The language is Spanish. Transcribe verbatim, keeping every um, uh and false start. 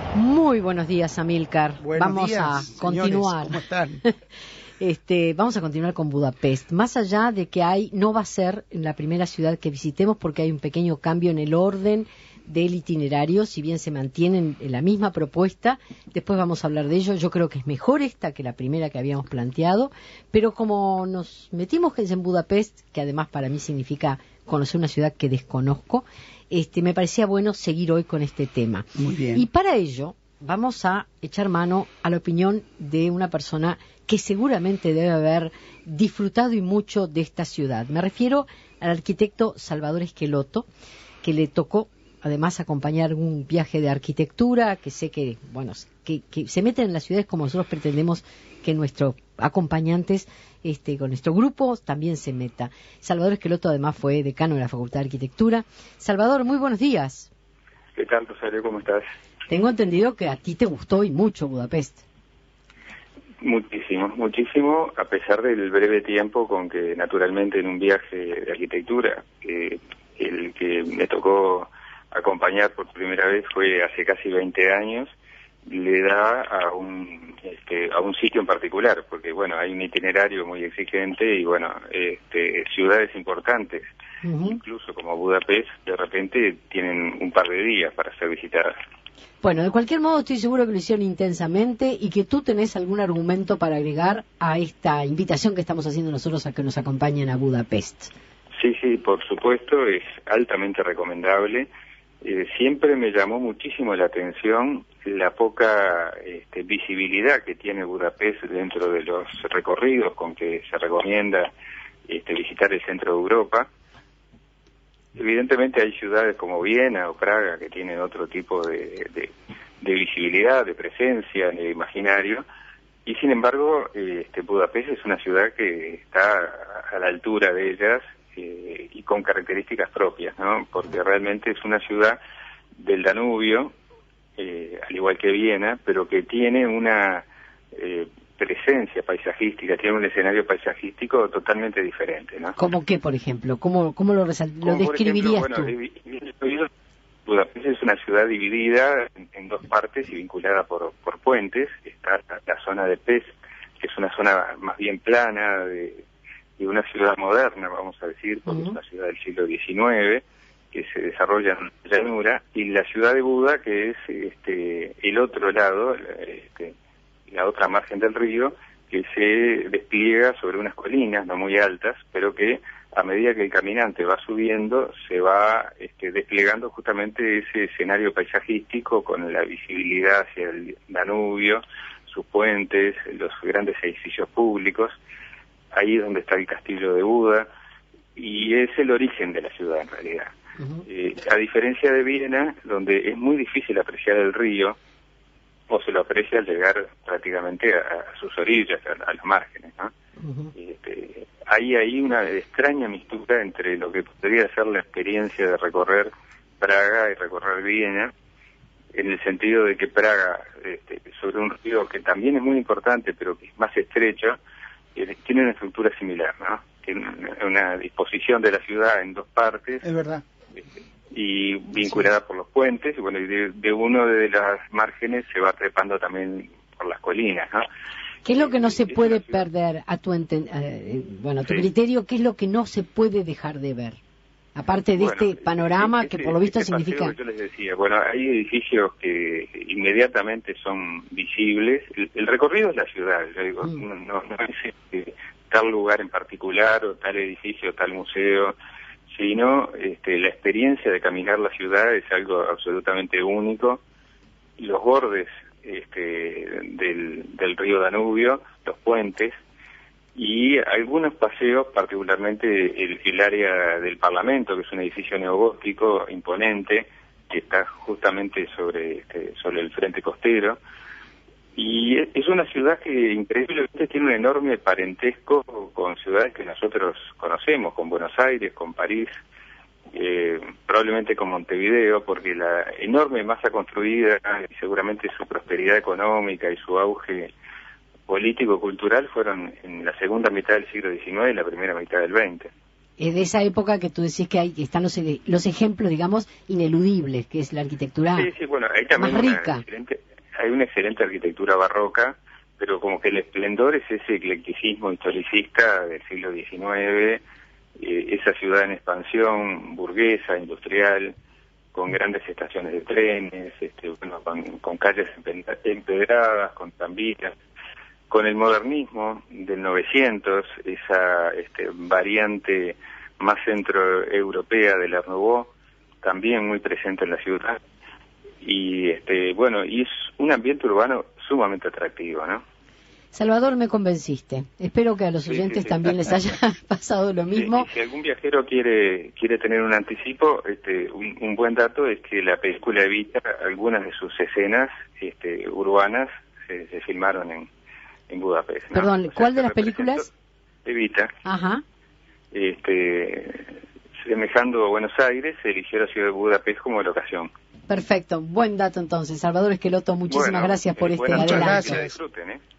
Muy buenos días, Amílcar. Buenos vamos días, a continuar. Señores, ¿cómo están? Este, vamos a continuar con Budapest. Más allá de que hay, no va a ser la primera ciudad que visitemos porque hay un pequeño cambio en el orden del itinerario, si bien se mantiene en la misma propuesta, después vamos a hablar de ello. Yo creo que es mejor esta que la primera que habíamos planteado, pero como nos metimos en Budapest, que además para mí significa conocer una ciudad que desconozco, este, me parecía bueno seguir hoy con este tema. Muy bien. Y para ello vamos a echar mano a la opinión de una persona que seguramente debe haber disfrutado y mucho de esta ciudad. Me refiero al arquitecto Salvador Esqueloto, que le tocó además acompañar un viaje de arquitectura, que sé que, bueno, que, que se meten en las ciudades como nosotros pretendemos que nuestros acompañantes, este, con nuestro grupo, también se meta. Salvador Esqueloto además fue decano de la Facultad de Arquitectura. Salvador, muy buenos días. ¿Qué tal, Rosario? ¿Cómo estás? Tengo entendido que a ti te gustó y mucho Budapest. Muchísimo, muchísimo, a pesar del breve tiempo con que naturalmente en un viaje de arquitectura, que el que me tocó acompañar por primera vez fue hace casi veinte años, le da a un este, a un sitio en particular, porque bueno, hay un itinerario muy exigente y bueno, este, ciudades importantes, uh-huh. incluso como Budapest, de repente tienen un par de días para ser visitadas. Bueno, de cualquier modo estoy seguro que lo hicieron intensamente y que tú tenés algún argumento para agregar a esta invitación que estamos haciendo nosotros a que nos acompañen a Budapest. Sí, sí, por supuesto, es altamente recomendable. Eh, siempre me llamó muchísimo la atención la poca este, visibilidad que tiene Budapest dentro de los recorridos con que se recomienda este, visitar el centro de Europa. Evidentemente hay ciudades como Viena o Praga que tienen otro tipo de, de, de visibilidad, de presencia en el imaginario, y sin embargo este, Budapest es una ciudad que está a la altura de ellas eh, y con características propias, ¿no? Porque realmente es una ciudad del Danubio, eh, al igual que Viena, pero que tiene una eh, presencia paisajística, tiene un escenario paisajístico totalmente diferente, ¿no? ¿Cómo qué, por ejemplo? ¿Cómo, cómo lo, resal- lo describirías ejemplo, bueno, tú? Budapest es una ciudad dividida en, en dos partes y vinculada por, por puentes. Está la zona de Pest, que es una zona más bien plana, de, de una ciudad moderna, vamos a decir, porque uh-huh. es una ciudad del siglo diecinueve, que se desarrolla en la llanura, y la ciudad de Buda, que es este, el otro lado, este, la otra margen del río, que se despliega sobre unas colinas no muy altas, pero que a medida que el caminante va subiendo se va este, desplegando justamente ese escenario paisajístico con la visibilidad hacia el Danubio, sus puentes, los grandes edificios públicos. Ahí es donde está el castillo de Buda, y es el origen de la ciudad en realidad. Uh-huh. Eh, a diferencia de Viena, donde es muy difícil apreciar el río, o se lo aprecia al llegar prácticamente a, a sus orillas, a, a los márgenes, ¿no? Uh-huh. Este, hay ahí una extraña mistura entre lo que podría ser la experiencia de recorrer Praga y recorrer Viena, en el sentido de que Praga, este, sobre un río que también es muy importante, pero que es más estrecho, eh, tiene una estructura similar, ¿no? Tiene una, una disposición de la ciudad en dos partes. Es verdad. Este, y vinculada sí. por los puentes, y bueno, y de, de uno de las márgenes se va trepando también por las colinas, ¿no? ¿Qué es lo que no se puede perder a tu enten- eh, bueno, a tu sí. criterio? ¿Qué es lo que no se puede dejar de ver? Aparte de bueno, este panorama este, que por lo visto este significa... Yo les decía, bueno, hay edificios que inmediatamente son visibles. El, el recorrido es la ciudad, yo digo, mm. no, no, no es este, tal lugar en particular o tal edificio o tal museo, sino este, la experiencia de caminar la ciudad es algo absolutamente único. Los bordes este, del, del río Danubio, los puentes, y algunos paseos, particularmente el, el área del Parlamento, que es un edificio neogótico imponente, que está justamente sobre, este, sobre el frente costero, y es una ciudad que increíblemente tiene un enorme parentesco con ciudades que nosotros conocemos, con Buenos Aires, con París, eh, probablemente con Montevideo, porque la enorme masa construida y seguramente su prosperidad económica y su auge político-cultural fueron en la segunda mitad del siglo diecinueve y la primera mitad del veinte. Es de esa época que tú decís que hay que están los, los ejemplos, digamos, ineludibles, que es la arquitectura sí, sí, bueno, hay también más una rica. Excelente, hay una excelente arquitectura barroca, pero como que el esplendor es ese eclecticismo historicista del siglo diecinueve, eh, esa ciudad en expansión, burguesa, industrial, con grandes estaciones de trenes, este, bueno, con, con calles empedradas, con tranvías, con el modernismo del novecientos, esa este, variante más centroeuropea del Art Nouveau, también muy presente en la ciudad, y este, bueno, y es un ambiente urbano sumamente atractivo, ¿no? Salvador, me convenciste. Espero que a los Sí, oyentes sí, sí. también les haya pasado lo mismo. Sí, y si algún viajero quiere quiere tener un anticipo, este, un, un buen dato es que la película Evita, algunas de sus escenas este, urbanas se, se filmaron en, en Budapest, ¿no? Perdón, O sea, ¿cuál de se las películas? Evita. Ajá. Este, semejando a Buenos Aires, se eligió la ciudad de Budapest como locación. Perfecto, buen dato entonces. Salvador Esqueloto, muchísimas Bueno, gracias por eh, este buenas adelanto. noches, disfruten, ¿eh?